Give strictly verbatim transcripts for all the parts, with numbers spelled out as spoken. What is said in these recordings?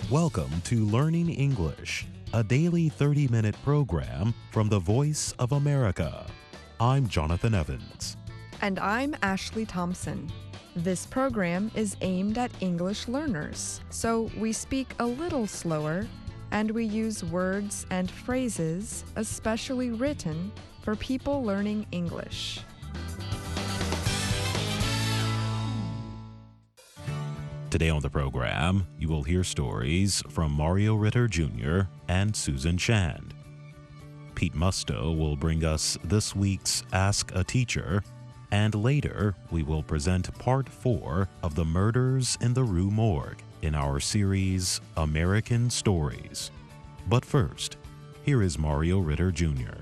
Welcome to Learning English, a daily thirty-minute program from the Voice of America. I'm Jonathan Evans. And I'm Ashley Thompson. This program is aimed at English learners, so we speak a little slower and we use words and phrases especially written for people learning English. Today on the program, you will hear stories from Mario Ritter Junior and Susan Shand. Pete Musto will bring us this week's Ask a Teacher, and later we will present part four of the Murders in the Rue Morgue in our series American Stories. But first, here is Mario Ritter Junior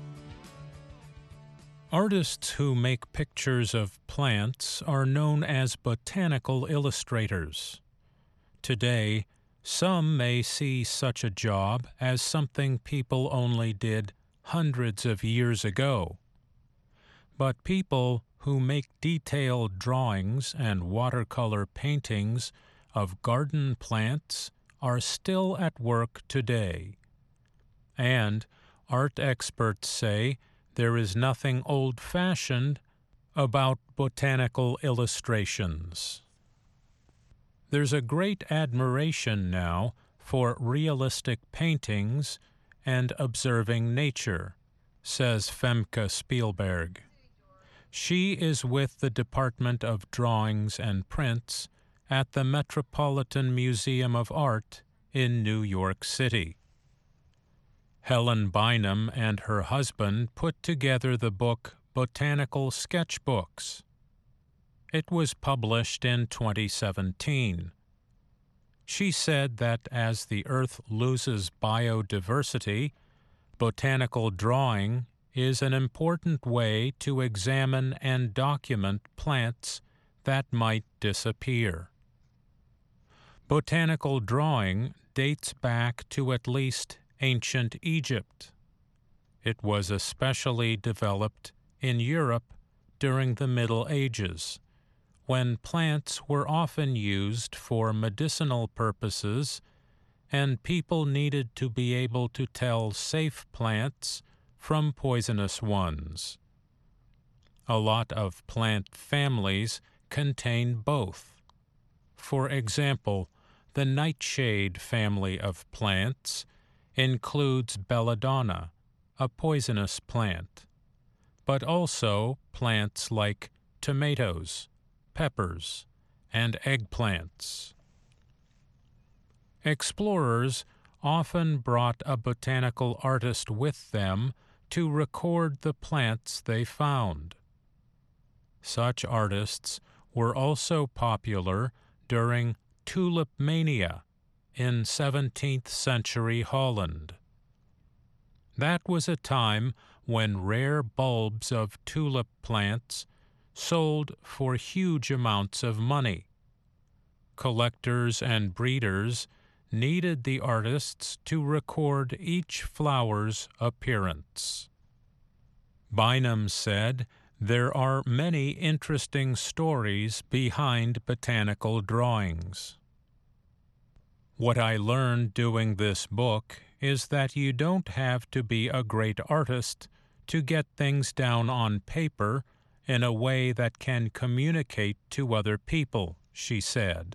Artists who make pictures of plants are known as botanical illustrators. Today, some may see such a job as something people only did hundreds of years ago. But people who make detailed drawings and watercolor paintings of garden plants are still at work today. And art experts say there is nothing old-fashioned about botanical illustrations. There's a great admiration now for realistic paintings and observing nature, says Femke Spielberg. She is with the Department of Drawings and Prints at the Metropolitan Museum of Art in New York City. Helen Bynum and her husband put together the book Botanical Sketchbooks. It was published in twenty seventeen. She said that as the Earth loses biodiversity, botanical drawing is an important way to examine and document plants that might disappear. Botanical drawing dates back to at least ancient Egypt. It was especially developed in Europe during the Middle Ages, when plants were often used for medicinal purposes and people needed to be able to tell safe plants from poisonous ones. A lot of plant families contain both. For example, the nightshade family of plants includes belladonna, a poisonous plant, but also plants like tomatoes, peppers, and eggplants. Explorers often brought a botanical artist with them to record the plants they found. Such artists were also popular during tulip mania in seventeenth century Holland. That was a time when rare bulbs of tulip plants sold for huge amounts of money. Collectors and breeders needed the artists to record each flower's appearance. Bynum said, "There are many interesting stories behind botanical drawings. What I learned doing this book is that you don't have to be a great artist to get things down on paper in a way that can communicate to other people," she said.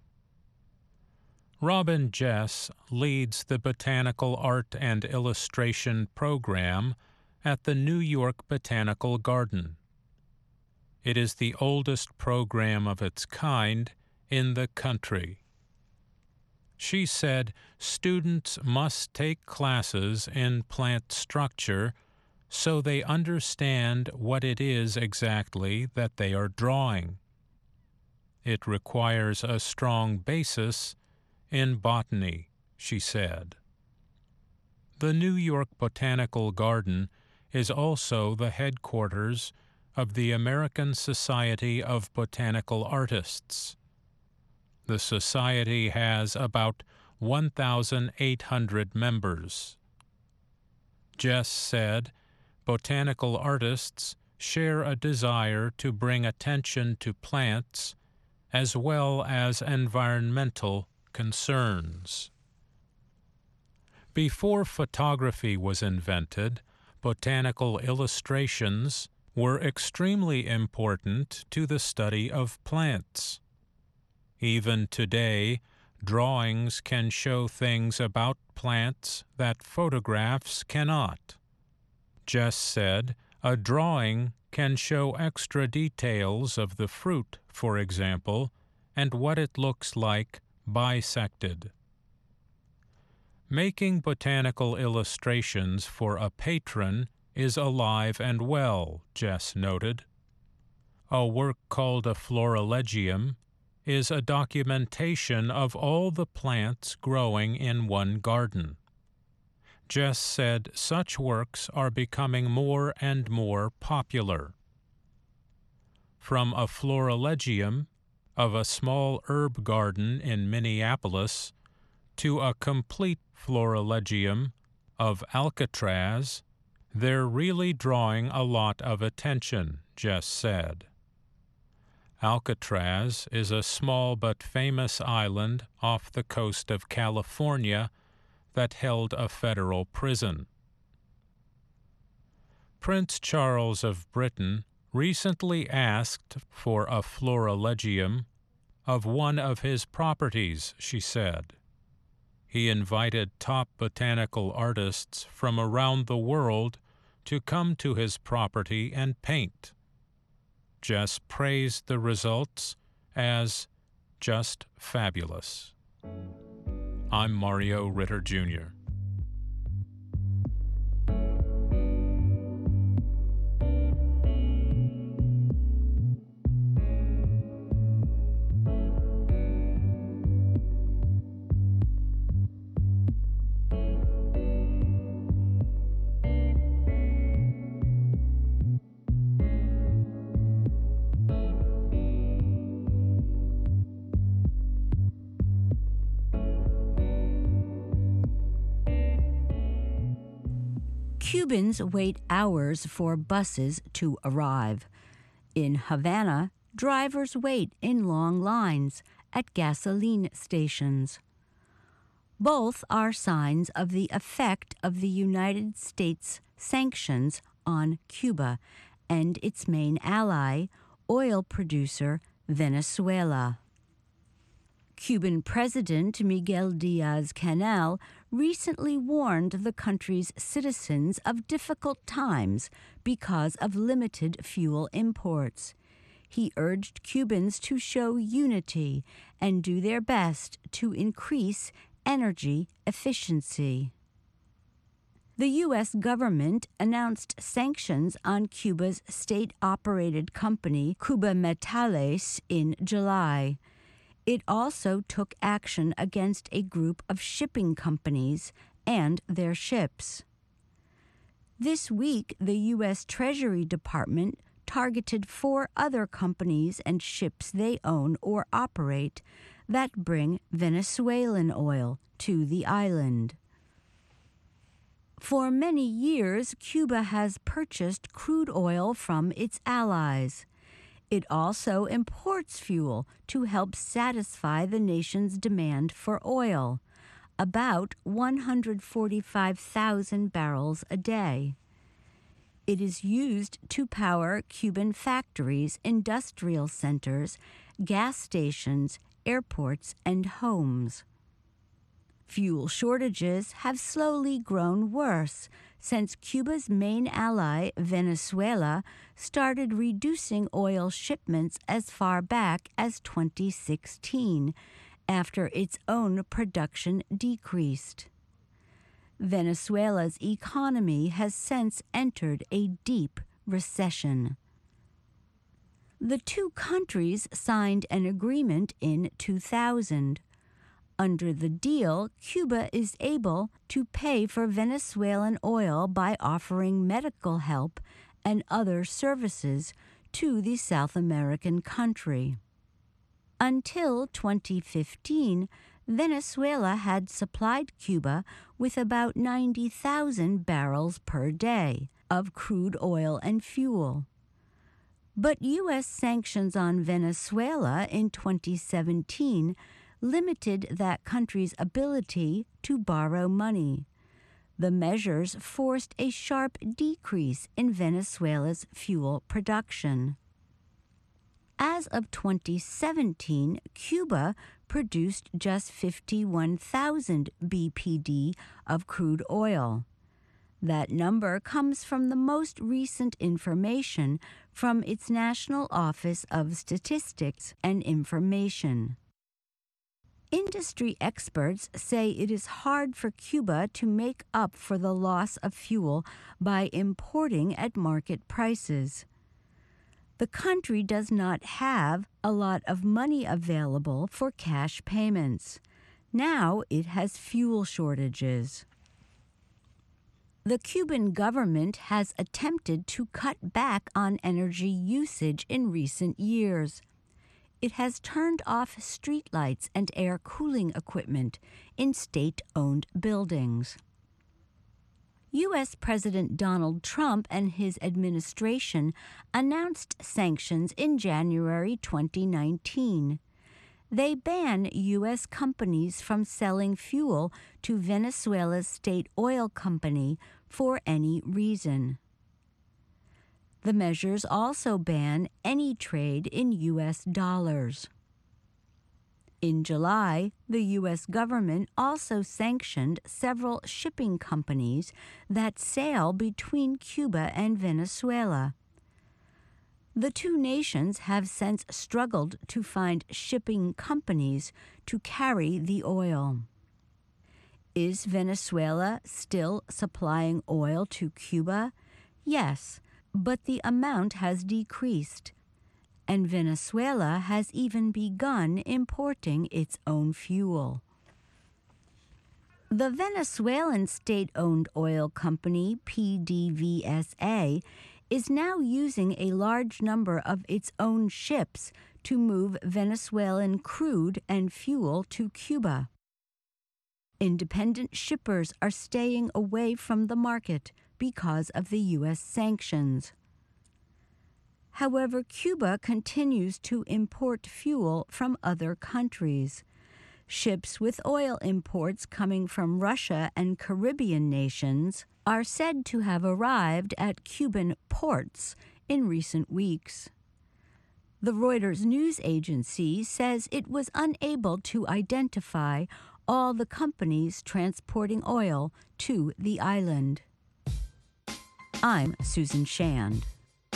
Robin Jess leads the Botanical Art and Illustration program at the New York Botanical Garden. It is the oldest program of its kind in the country. She said students must take classes in plant structure so they understand what it is exactly that they are drawing. It requires a strong basis in botany, she said. The New York Botanical Garden is also the headquarters of the American Society of Botanical Artists. The society has about one thousand eight hundred members. Jess said, botanical artists share a desire to bring attention to plants as well as environmental concerns. Before photography was invented, botanical illustrations were extremely important to the study of plants. Even today, drawings can show things about plants that photographs cannot. Jess said a drawing can show extra details of the fruit, for example, and what it looks like bisected. Making botanical illustrations for a patron is alive and well, Jess noted. A work called a Florilegium is a documentation of all the plants growing in one garden. Jess said such works are becoming more and more popular. From a Florilegium of a small herb garden in Minneapolis to a complete Florilegium of Alcatraz, they're really drawing a lot of attention, Jess said. Alcatraz is a small but famous island off the coast of California that held a federal prison. Prince Charles of Britain recently asked for a Florilegium of one of his properties, she said. He invited top botanical artists from around the world to come to his property and paint. Jess praised the results as just fabulous. I'm Mario Ritter, Junior Cubans wait hours for buses to arrive. In Havana, drivers wait in long lines at gasoline stations. Both are signs of the effect of the United States sanctions on Cuba and its main ally, oil producer Venezuela. Cuban President Miguel Diaz-Canel recently warned the country's citizens of difficult times because of limited fuel imports. He urged Cubans to show unity and do their best to increase energy efficiency. The U S government announced sanctions on Cuba's state-operated company Cuba Metales in July. It also took action against a group of shipping companies and their ships. This week, the U S Treasury Department targeted four other companies and ships they own or operate that bring Venezuelan oil to the island. For many years, Cuba has purchased crude oil from its allies. It also imports fuel to help satisfy the nation's demand for oil, about one hundred forty-five thousand barrels a day. It is used to power Cuban factories, industrial centers, gas stations, airports, and homes. Fuel shortages have slowly grown worse since Cuba's main ally, Venezuela, started reducing oil shipments as far back as twenty sixteen, after its own production decreased. Venezuela's economy has since entered a deep recession. The two countries signed an agreement in two thousand. Under the deal, Cuba is able to pay for Venezuelan oil by offering medical help and other services to the South American country. Until twenty fifteen, Venezuela had supplied Cuba with about ninety thousand barrels per day of crude oil and fuel. But U S sanctions on Venezuela in twenty seventeen limited that country's ability to borrow money. The measures forced a sharp decrease in Venezuela's fuel production. As of twenty seventeen, Cuba produced just fifty-one thousand B P D of crude oil. That number comes from the most recent information from its National Office of Statistics and Information. Industry experts say it is hard for Cuba to make up for the loss of fuel by importing at market prices. The country does not have a lot of money available for cash payments. Now it has fuel shortages. The Cuban government has attempted to cut back on energy usage in recent years. It has turned off streetlights and air cooling equipment in state-owned buildings. U S President Donald Trump and his administration announced sanctions in January twenty nineteen. They ban U S companies from selling fuel to Venezuela's state oil company for any reason. The measures also ban any trade in U S dollars. In July, the U S government also sanctioned several shipping companies that sail between Cuba and Venezuela. The two nations have since struggled to find shipping companies to carry the oil. Is Venezuela still supplying oil to Cuba? Yes, but the amount has decreased, and Venezuela has even begun importing its own fuel. The Venezuelan state-owned oil company P D V S A is now using a large number of its own ships to move Venezuelan crude and fuel to Cuba. Independent shippers are staying away from the market because of the U S sanctions. However, Cuba continues to import fuel from other countries. Ships with oil imports coming from Russia and Caribbean nations are said to have arrived at Cuban ports in recent weeks. The Reuters news agency says it was unable to identify all the companies transporting oil to the island. I'm Susan Shand.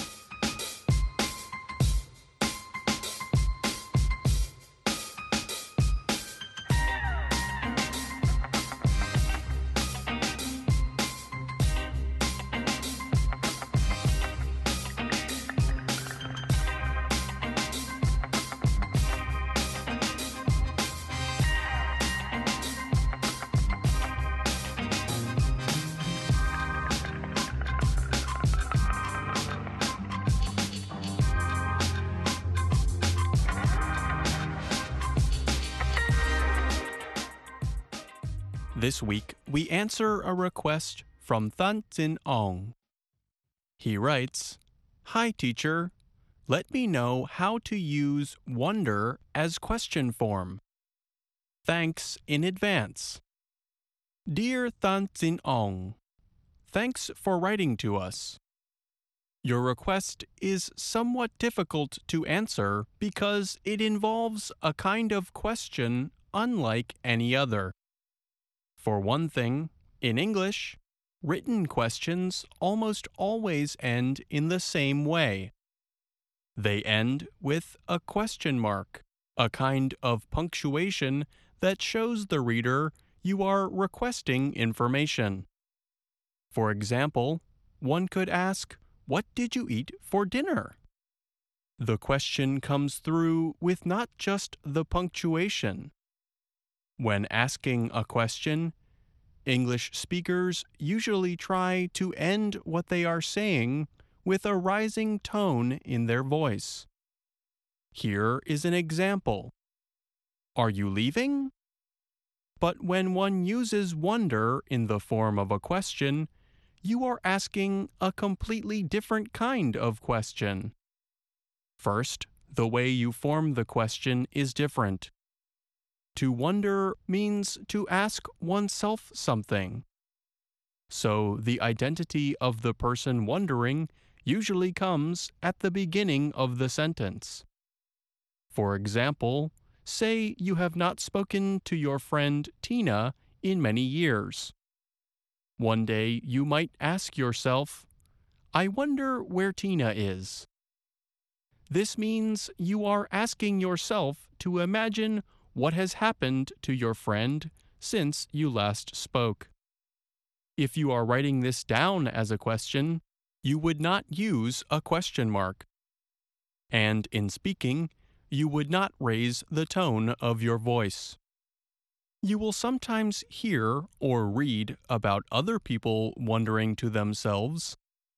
This week, we answer a request from Than Zin Ong. He writes, "Hi teacher, let me know how to use wonder as question form. Thanks in advance." Dear Than Zin Ong, thanks for writing to us. Your request is somewhat difficult to answer because it involves a kind of question unlike any other. For one thing, in English, written questions almost always end in the same way. They end with a question mark, a kind of punctuation that shows the reader you are requesting information. For example, one could ask, "What did you eat for dinner?" The question comes through with not just the punctuation. When asking a question, English speakers usually try to end what they are saying with a rising tone in their voice. Here is an example. "Are you leaving?" But when one uses wonder in the form of a question, you are asking a completely different kind of question. First, the way you form the question is different. to wonder means to ask oneself something. So the identity of the person wondering usually comes at the beginning of the sentence. For example, say you have not spoken to your friend Tina in many years. One day you might ask yourself, "I wonder where Tina is." This means you are asking yourself to imagine what has happened to your friend since you last spoke. If you are writing this down as a question, you would not use a question mark. And in speaking, you would not raise the tone of your voice. You will sometimes hear or read about other people wondering to themselves.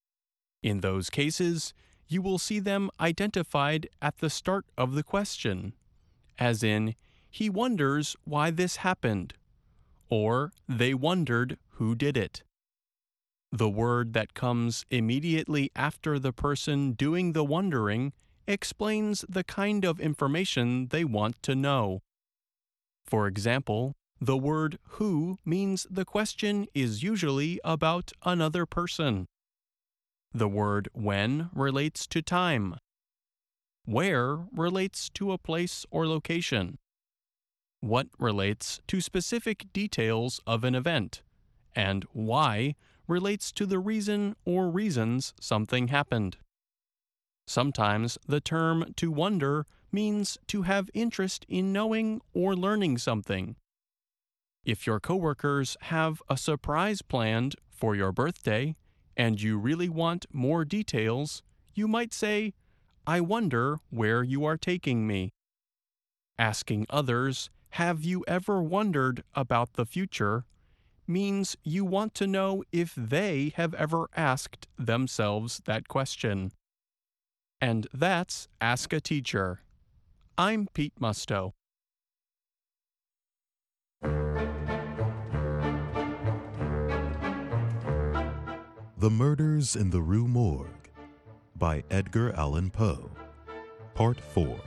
In those cases, you will see them identified at the start of the question, as in, he wonders why this happened, or they wondered who did it. The word that comes immediately after the person doing the wondering explains the kind of information they want to know. For example, the word who means the question is usually about another person. The word when relates to time. Where relates to a place or location. What relates to specific details of an event, and why relates to the reason or reasons something happened. Sometimes the term to wonder means to have interest in knowing or learning something. If your coworkers have a surprise planned for your birthday and you really want more details, you might say, "I wonder where you are taking me." Asking others, "Have you ever wondered about the future?" means you want to know if they have ever asked themselves that question. And that's Ask a Teacher. I'm Pete Musto. The Murders in the Rue Morgue by Edgar Allan Poe. Part four.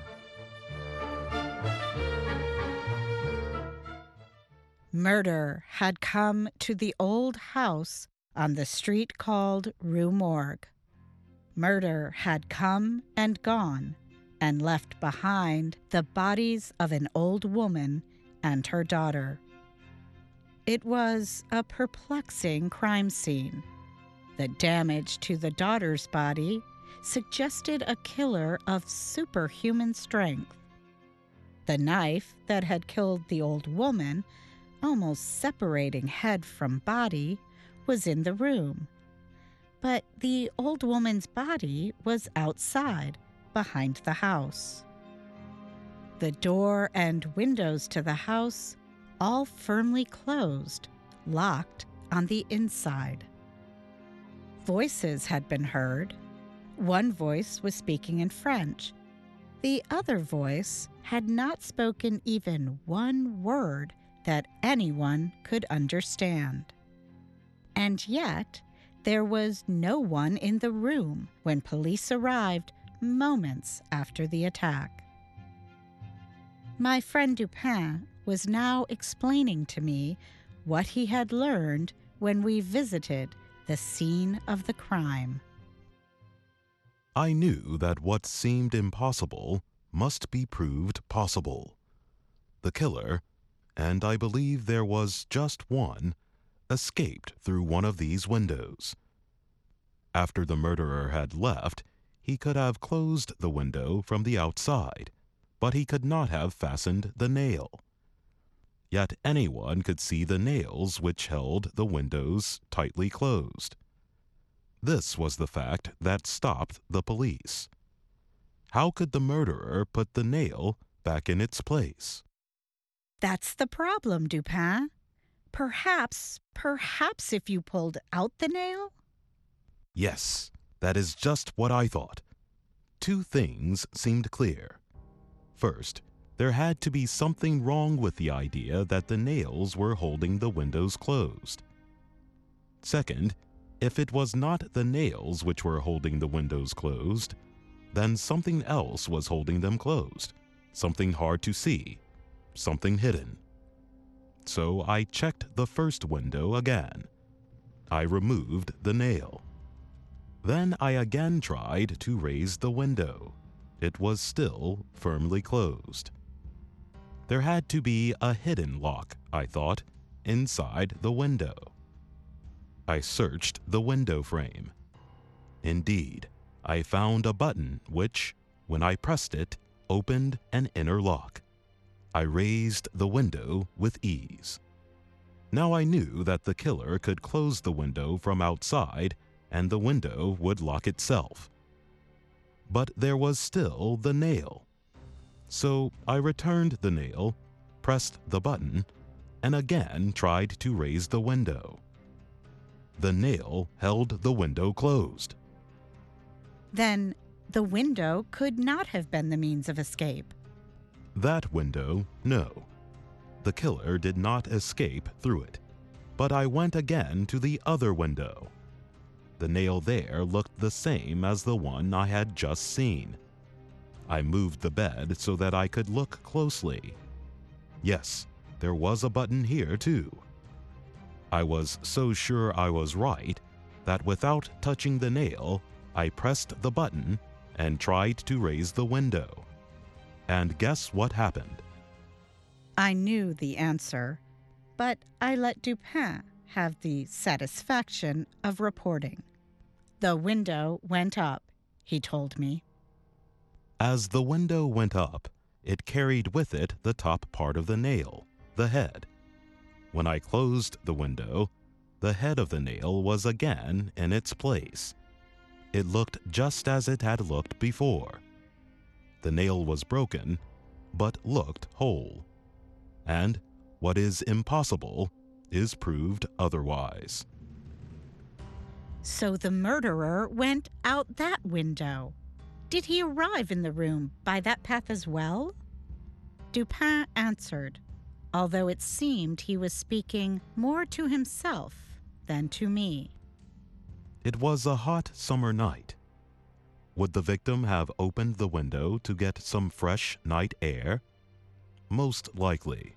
Murder had come to the old house on the street called Rue Morgue. Murder had come and gone and left behind the bodies of an old woman and her daughter. It was a perplexing crime scene. The damage to the daughter's body suggested a killer of superhuman strength. The knife that had killed the old woman, almost separating head from body, was in the room. But the old woman's body was outside, behind the house. The door and windows to the house, all firmly closed, locked on the inside. Voices had been heard. One voice was speaking in French. The other voice had not spoken even one word that anyone could understand. And yet, there was no one in the room when police arrived moments after the attack. My friend Dupin was now explaining to me what he had learned when we visited the scene of the crime. I knew that what seemed impossible must be proved possible. The killer, and I believe there was just one, escaped through one of these windows. After the murderer had left, he could have closed the window from the outside, but he could not have fastened the nail. Yet anyone could see the nails which held the windows tightly closed. This was the fact that stopped the police. How could the murderer put the nail back in its place? That's the problem, Dupin. Perhaps, perhaps if you pulled out the nail? Yes, that is just what I thought. Two things seemed clear. First, there had to be something wrong with the idea that the nails were holding the windows closed. Second, if it was not the nails which were holding the windows closed, then something else was holding them closed, something hard to see, something hidden. So I checked the first window again. I removed the nail. Then I again tried to raise the window. It was still firmly closed. There had to be a hidden lock, I thought, inside the window. I searched the window frame. Indeed, I found a button which, when I pressed it, opened an inner lock. I raised the window with ease. Now I knew that the killer could close the window from outside and the window would lock itself. But there was still the nail. So I returned the nail, pressed the button, and again tried to raise the window. The nail held the window closed. Then the window could not have been the means of escape. That window, no. The killer did not escape through it. But I went again to the other window. The nail there looked the same as the one I had just seen. I moved the bed so that I could look closely. Yes, there was a button here too. I was so sure I was right that without touching the nail, I pressed the button and tried to raise the window. And guess what happened? I knew the answer, but I let Dupin have the satisfaction of reporting. The window went up, he told me. As the window went up, it carried with it the top part of the nail, the head. When I closed the window, the head of the nail was again in its place. It looked just as it had looked before. The nail was broken, but looked whole. And what is impossible is proved otherwise. So the murderer went out that window. Did he arrive in the room by that path as well? Dupin answered, although it seemed he was speaking more to himself than to me. It was a hot summer night. Would the victim have opened the window to get some fresh night air? Most likely.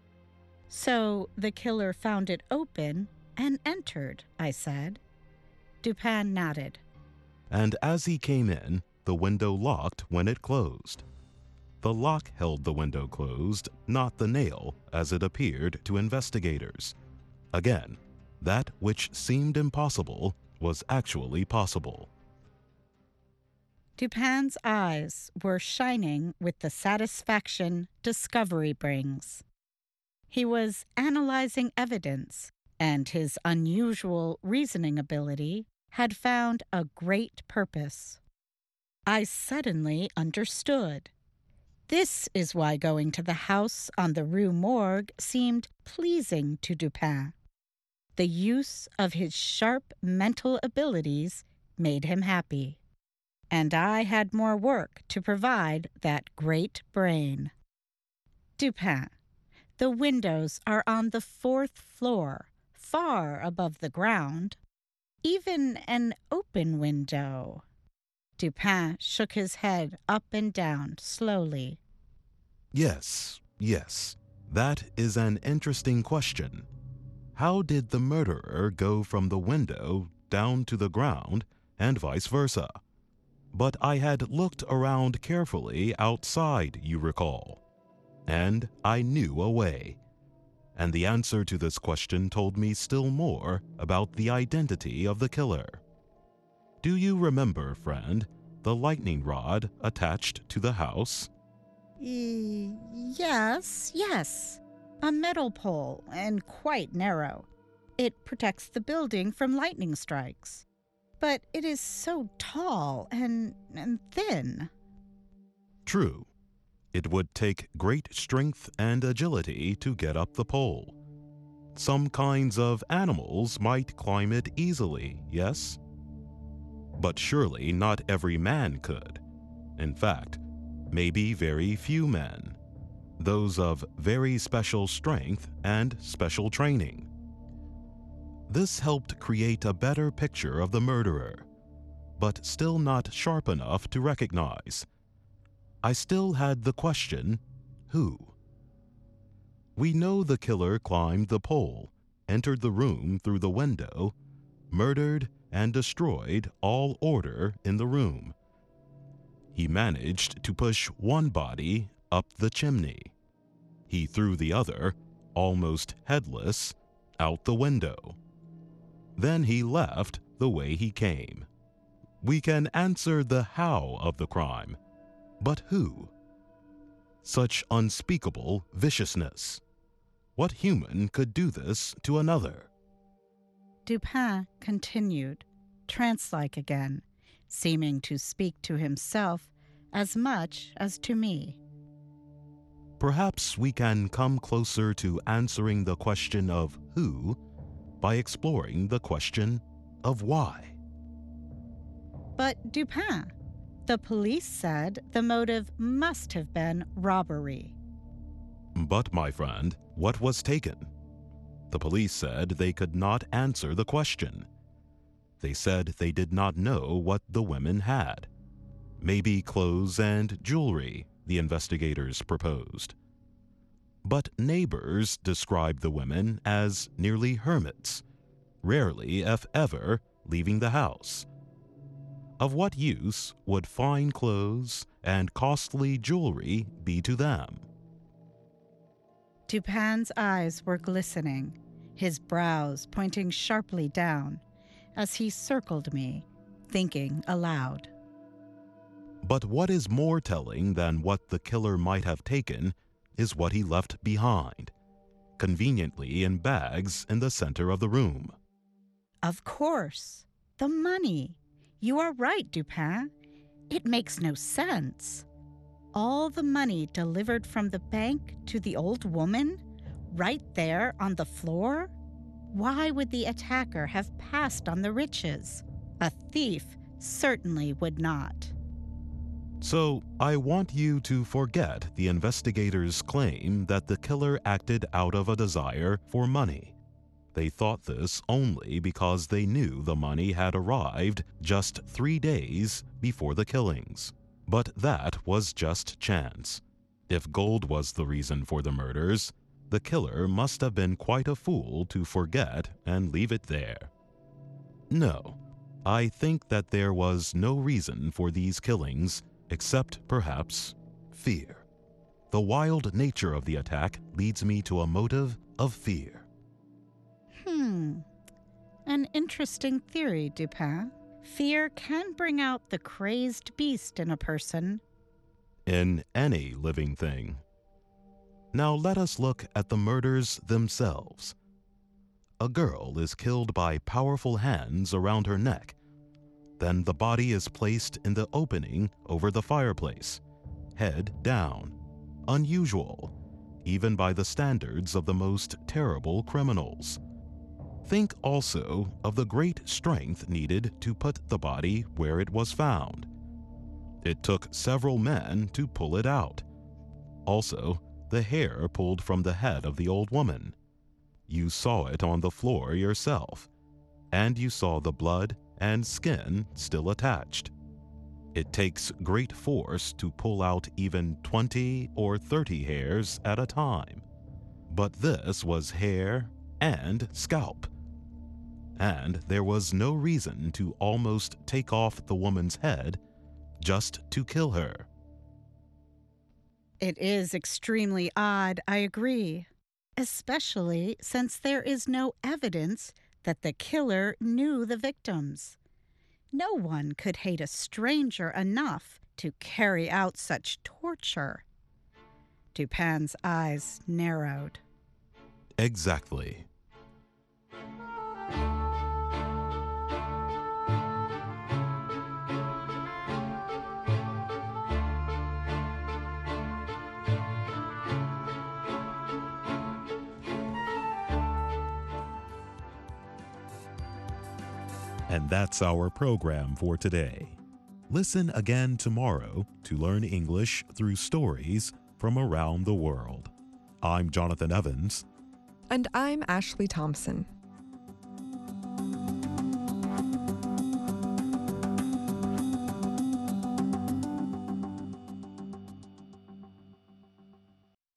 So the killer found it open and entered, I said. Dupin nodded. And as he came in, the window locked when it closed. The lock held the window closed, not the nail, as it appeared to investigators. Again, that which seemed impossible was actually possible. Dupin's eyes were shining with the satisfaction discovery brings. He was analyzing evidence, and his unusual reasoning ability had found a great purpose. I suddenly understood. This is why going to the house on the Rue Morgue seemed pleasing to Dupin. The use of his sharp mental abilities made him happy. And I had more work to provide that great brain. Dupin, the windows are on the fourth floor, far above the ground. Even an open window. Dupin shook his head up and down slowly. Yes, yes, that is an interesting question. How did the murderer go from the window down to the ground and vice versa? But I had looked around carefully outside, you recall, and I knew a way. And the answer to this question told me still more about the identity of the killer. Do you remember, friend, the lightning rod attached to the house? E- yes, yes. A metal pole, and quite narrow. It protects the building from lightning strikes. But it is so tall and, and thin. True. It would take great strength and agility to get up the pole. Some kinds of animals might climb it easily, yes? But surely not every man could. In fact, maybe very few men. Those of very special strength and special training. This helped create a better picture of the murderer, but still not sharp enough to recognize. I still had the question, who? We know the killer climbed the pole, entered the room through the window, murdered and destroyed all order in the room. He managed to push one body up the chimney. He threw the other, almost headless, out the window. Then he left the way he came. We can answer the how of the crime, but who? Such unspeakable viciousness. What human could do this to another? Dupin continued, trance-like again, seeming to speak to himself as much as to me. Perhaps we can come closer to answering the question of who by exploring the question of why. But Dupin, the police said the motive must have been robbery. But, my friend, what was taken? The police said they could not answer the question. They said they did not know what the women had. Maybe clothes and jewelry, the investigators proposed. But neighbors described the women as nearly hermits, rarely, if ever, leaving the house. Of what use would fine clothes and costly jewelry be to them? Dupin's eyes were glistening, his brows pointing sharply down, as he circled me, thinking aloud. But what is more telling than what the killer might have taken is what he left behind, conveniently in bags in the center of the room. Of course, the money. You are right, Dupin. It makes no sense. All the money delivered from the bank to the old woman, right there on the floor? Why would the attacker have passed on the riches? A thief certainly would not. So, I want you to forget the investigators' claim that the killer acted out of a desire for money. They thought this only because they knew the money had arrived just three days before the killings. But that was just chance. If gold was the reason for the murders, the killer must have been quite a fool to forget and leave it there. No, I think that there was no reason for these killings except perhaps fear. The wild nature of the attack leads me to a motive of fear. Hmm. An interesting theory, Dupin. Fear can bring out the crazed beast in a person. In any living thing. Now let us look at the murders themselves. A girl is killed by powerful hands around her neck. Then the body is placed in the opening over the fireplace, head down. Unusual, even by the standards of the most terrible criminals. Think also of the great strength needed to put the body where it was found. It took several men to pull it out. Also, the hair pulled from the head of the old woman. You saw it on the floor yourself, and you saw the blood and skin still attached. It takes great force to pull out even twenty or thirty hairs at a time. But this was hair and scalp. And there was no reason to almost take off the woman's head just to kill her. It is extremely odd, I agree, especially since there is no evidence that the killer knew the victims. No one could hate a stranger enough to carry out such torture. Dupin's eyes narrowed. Exactly. And that's our program for today. Listen again tomorrow to learn English through stories from around the world. I'm Jonathan Evans. And I'm Ashley Thompson.